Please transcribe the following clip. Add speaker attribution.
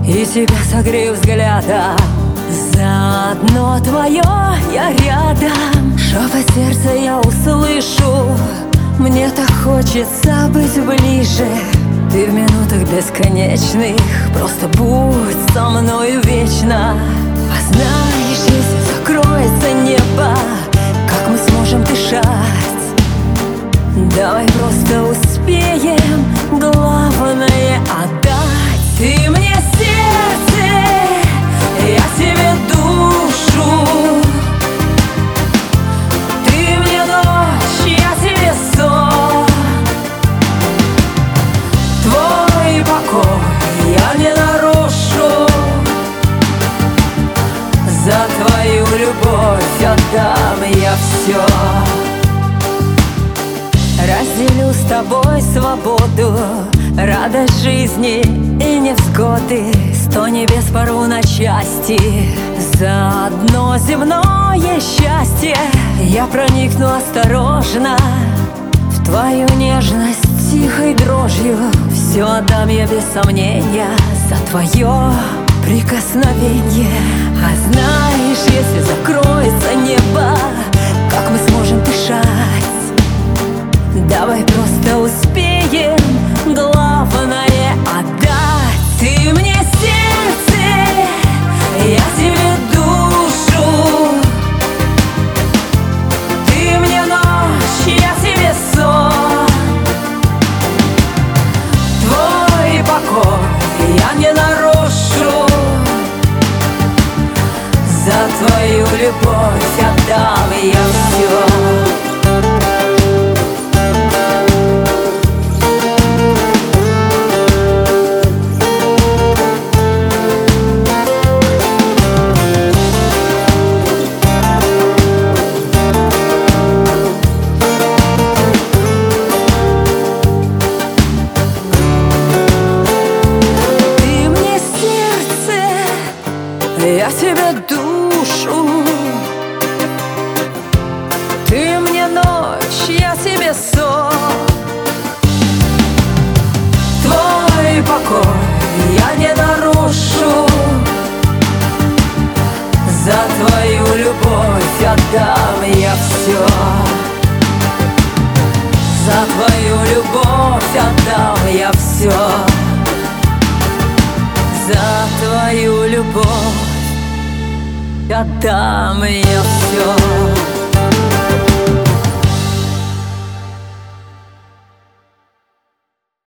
Speaker 1: и тебя согрею взглядом. Заодно твое я рядом, шепот сердца я услышу. Мне так хочется быть ближе. Ты в минутах бесконечных просто будь со мною вечно. А знаешь, если закроется небо, как мы сможем дышать? Давай просто успеем главное отдать. Ты мне сердце, я тебе душу. Ты мне ночь, я тебе сон. Твой покой я не нарушу. За твою любовь отдам я все. Разделю с тобой свободу, радость жизни и невзгоды. 100 небес порву на части за одно земное счастье. Я проникну осторожно в твою нежность тихой дрожью. Все отдам я без сомнения за твое прикосновение. А знаешь, если закроется небо, как мы сможем дышать? Давай просто успеем главное отдать. Ты мне сердце, я тебе душу. Ты мне ночь, я тебе сон. Твой покой я не нарушу. За твою любовь отдам я все. Я тебе душу, ты мне ночь, я тебе сон. Твой покой я не нарушу. За твою любовь отдам я все. За твою любовь отдам я все. За твою любовь отдам я все.